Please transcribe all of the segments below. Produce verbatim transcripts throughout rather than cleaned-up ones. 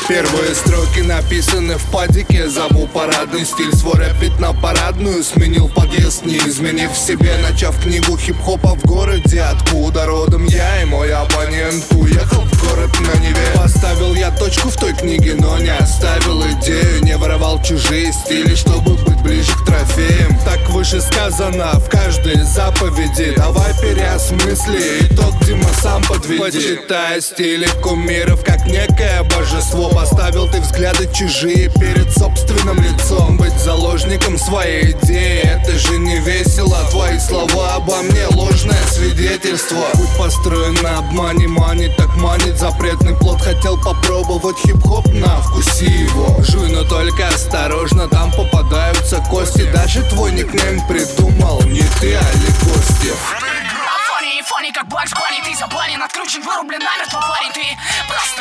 Первые строки написаны в падике. Зову парадный стиль, свой рэпит на парадную. Сменил подъезд, не изменив себе, начав книгу хип-хопа в городе. Откуда родом я и мой оппонент уехал в город на Неве. Поставил я точку в той книге, но не оставил идею. Не воровал чужие стили, чтобы быть ближе к трофеям. Так выше сказано в каждой заповеди. Давай переосмысли итог, Дима, сам подведи. Почитай стили кумиров как некое божество. Поставил ты взгляды чужие перед собственным лицом. Быть заложником своей идеи — это же не весело. Твои слова обо мне — ложное свидетельство. Путь построен на обмане, манит, так манит запретный плод. Хотел попробовать хип-хоп, на вкуси его. Жуй, но только осторожно, там попадаются кости. Даже твой никнейм придумал не ты, а Легостев. Фони, фони, как Бакс Банни. Ты забанен, откручен, вырублен намертво, парень. Ты просто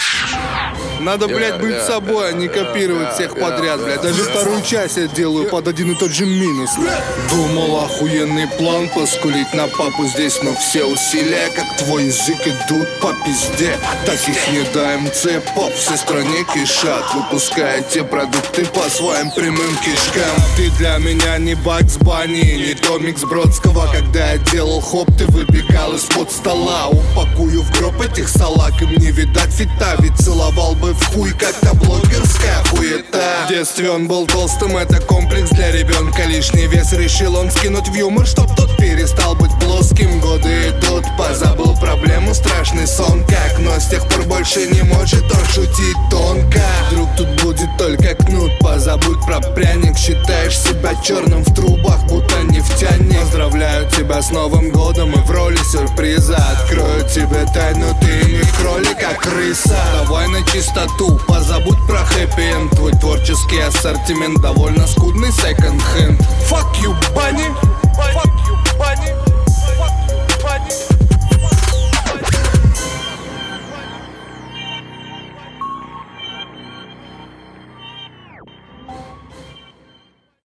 грязь. Надо, блядь, быть собой, а не копировать всех подряд, блядь. Даже вторую часть я делаю под один и тот же минус. Думал, охуенный план поскулить на папу здесь, но все усилия, как твой язык, идут по пизде. Таких не до МЦ, поп всей стране кишат, выпуская те продукты по своим прямым кишкам. Ты для меня не Бакс Банни, не Томикс Бродского. Когда я делал хоп, ты выбегал из-под стола. Упакую в гроб этих салак, им не видать фита, ведь целовал бы в хуй, как-то блогерская хуета. В детстве он был толстым, это комплекс для ребенка. Лишний вес решил он скинуть в юмор, чтоб тот перестал быть плоским. Годы идут, позабыл проблему, страшный сон как. Но с тех пор больше не может он шутить тонко. Вдруг тут будет только кнут, позабудь про пряник. Считаешь себя черным в трубах, будто нефтяник. Поздравляю тебя с Новым годом и в роли сюрприза открою тебе тайну, ты не кролик, а крыса. Давай на чистоту, позабудь про хэппи-энд. Твой творческий ассортимент довольно скудный секонд-хенд. Fuck you, Bunny.